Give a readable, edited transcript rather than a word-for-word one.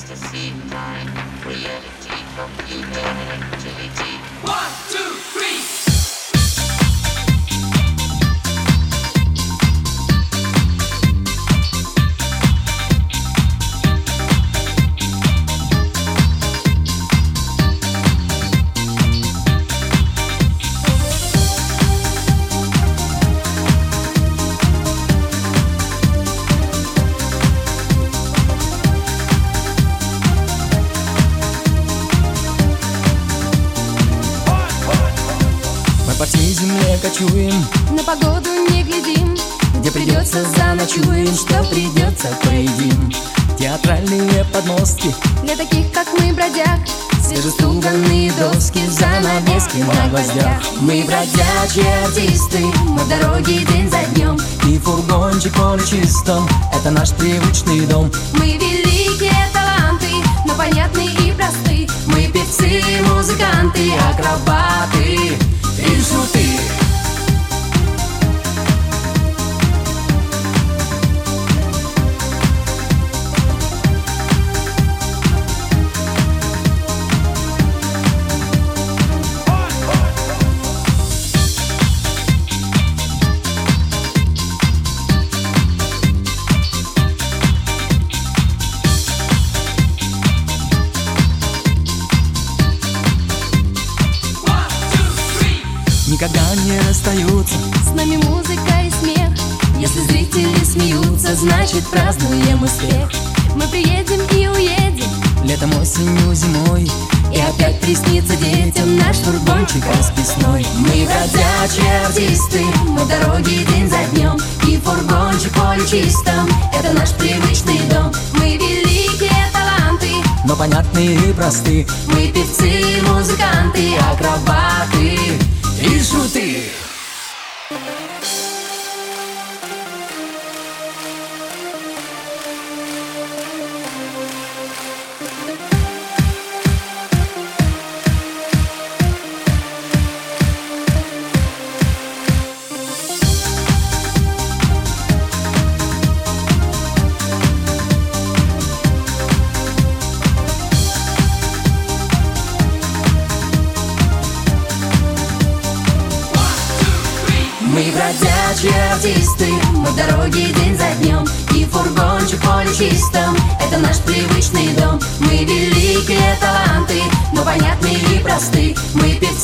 fantasy time, reality, computer, utility. 1, 2, 3. По всей земле кочуем, на погоду не глядим, где придется заночуем, что придется поедим. Театральные подмостки для таких, как мы, бродяг, свежеструганные доски, занавески на гвоздях. Мы бродячие артисты, мы в дороге день за днем, и фургончик поле чистом — это наш привычный дом. мы великие таланты, но понятны и просты. Мы певцы, музыканты, акробаты и шуты. Никогда не расстаются С нами музыка и смех. Если зрители смеются, значит празднуем успех. Мы приедем и уедем, Летом, осенью, зимой, и опять приснится детям наш фургончик расписной. Мы бродячие артисты, мы в дороге день за днем, и фургончик поле чистом — это наш привычный дом. мы великие таланты, Но понятные и просты. Мы певцы, музыканты, акробаты и шуты. Мы бродячие артисты, мы в дороге день за днем, и фургончик поле чистом — это наш привычный дом. Мы великие таланты, но понятные и просты. Мы певцы,